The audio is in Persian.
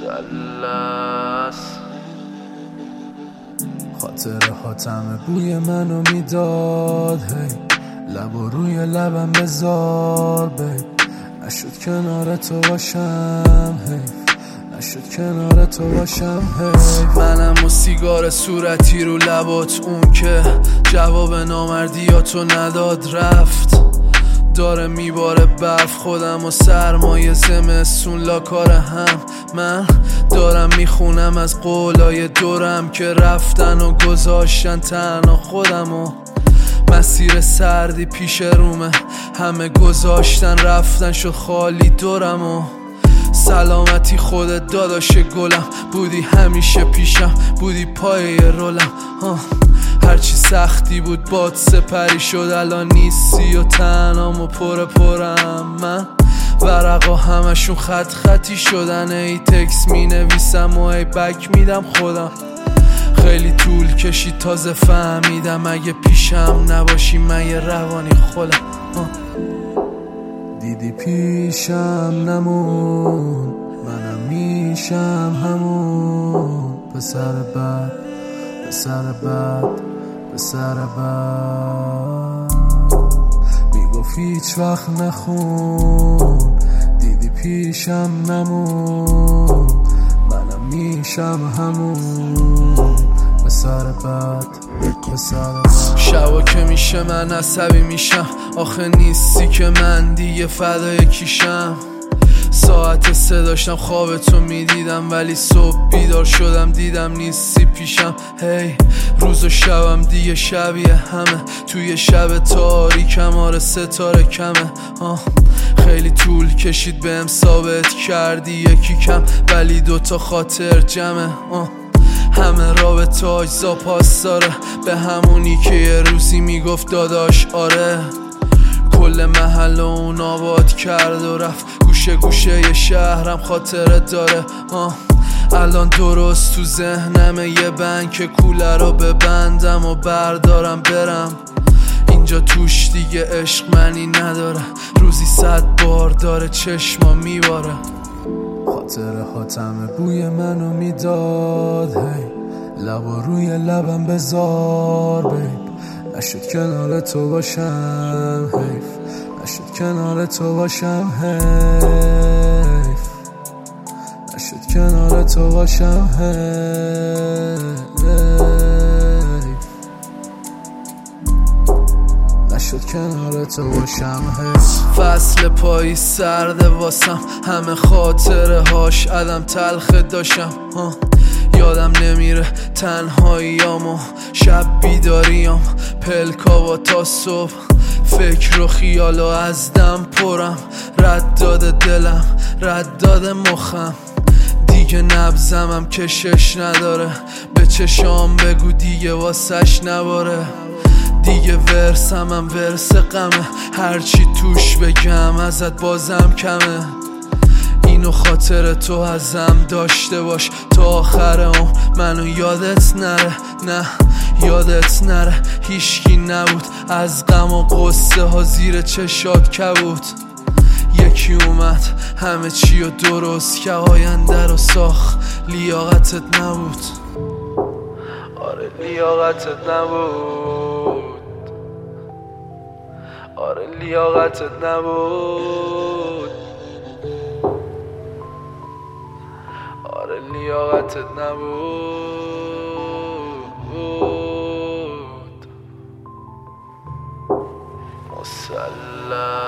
مثلث. خاطره ها طعم بوی منو میداد، هی لبا روی لبم بذار بیب. نشد کنار تو باشم حیف، نشد کنار تو باشم حیف. منم و سیگار صورتی رو لبات، اون که جواب نامردیاتو نداد رفت. داره میباره برف خودم و سرمایه زمستون لاکار هم. من دارم میخونم از قولای دورم که رفتن و گذاشتن تنها خودم و مسیر سردی پیش رومه، همه گذاشتن رفتن شد خالی دورم و سلامتی خودت داداش گلم، بودی همیشه پیشم، بودی پای رولم. هرچی سختی بود باد سپری شد، الان نیستی و تنام و پرم. من ورقا همشون خط خطی شدن، ای تکس می نویسم و ای بک میدم خودم. خیلی طول کشید تازه فهمیدم اگه پیشم نباشی من یه روانی خودم. دیدی پیشم نمون، منم میشم همون پسر بد، پسر بد، پسر بد. میگفت هیچ وقت نخون، دیدی پیشم نمون، منم میشم همون پسر بد، پسر بد. شبا که میشه من عصبی میشم، آخه نیستی که من دیگه فدای کیشم. ساعت 3 داشتم خوابتو میدیدم، ولی صبح بیدار شدم دیدم نیستی پیشم. هی روز و شبم دیگه شبیه همه، توی شب تاریکم آره ستاره کمه. خیلی طول کشید بهم ثابت کردی یکی کم، ولی 2 خاطر جمعه. همه رابطه اجزا پاس داره به همونی که یه روزی میگفت داداش آره. کل محل اون آباد کرد و رفت، گوشه گوشه یه شهرم خاطره داره. الان درست تو ذهنمه یه بند که کوله رو ببندم و بردارم برم. اینجا توش دیگه عشق معنی نداره، روزی 100 بار داره چشما میباره. خاطره ها طعم بوی منو میداد، هی لبا روی لبم بذار بیب. نشد کنار تو باشم حیف، نشد کنار تو باشم حیف، نشد کنار تو باشم حیف، نشد کنار تو باشم حیف. فصل پایی سرده واسم، همه خاطره هاش عدم تلخ داشتم. یادم نمیره تنهاییامو، شب بیداریام پلکا با تا صبح. فکر و خیال و از دم پرم، رد داده دلم، رد داده مخم. دیگه نبزمم کشش نداره، به چشام بگو دیگه واسش نباره. دیگه ورسمم ورس غمه، هرچی توش بگم ازت بازم کمه. اینو خاطر تو ازم داشته باش تا آخر اون، منو یادت نره، نه یادت نره. هیچکی نبود از غم و قصه ها زیر چشات کبود. یکی اومد همه چی رو درست که آینده رو ساخت، لیاقتت نبود. آره لیاقتت نبود، آره لیاقتت نبود، آره لیاقتت نبود. مثلث.